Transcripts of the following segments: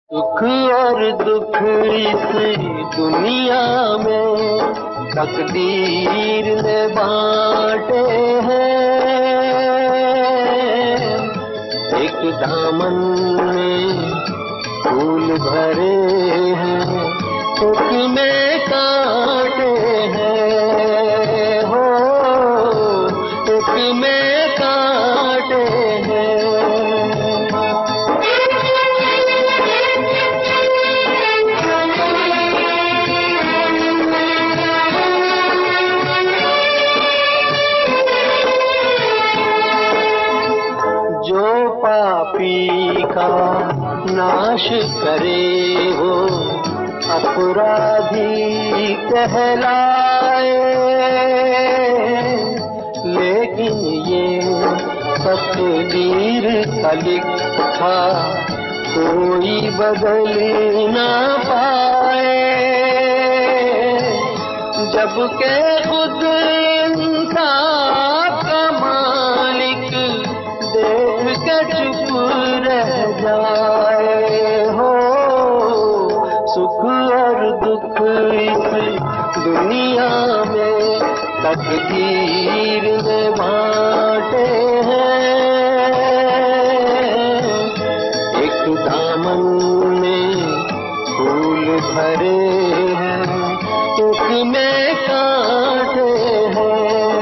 सुख और दुख इस दुनिया में तकदीर ने बांटे हैं। एक दामन में फूल भरे हैं, एक में कांटे हैं, हो एक में कांटे हैं। जो पापी का नाश करे वो अपराधी कहलाए, लेकिन ये तकदीर का लिखा कोई बदल ना पाए। जबकि खुद इंसाफ का मालिक देख के चुप रह जाए, हो सुख और दुख इस दुनिया में तकदीर में बांटे हैं। एक दामन में फूल भरे हैं, एक में कांटे हैं।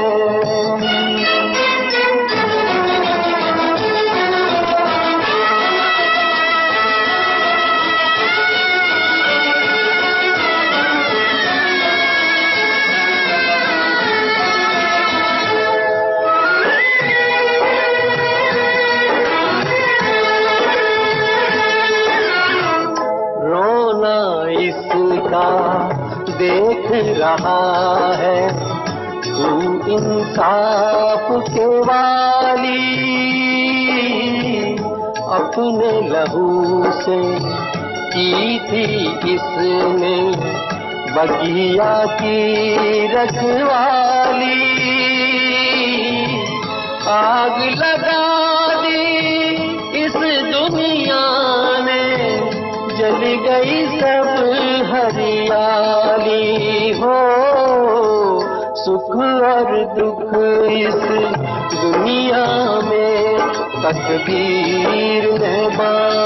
इसका देख रहा है तू इंसाफ के वाली, अपने लहू से की थी इसने बगिया की रखवाली। आग लगा दी इस दुनिया ने, जल गई सब हरियाली, हो सुख और दुख इस दुनिया में तकदीर ने बांटे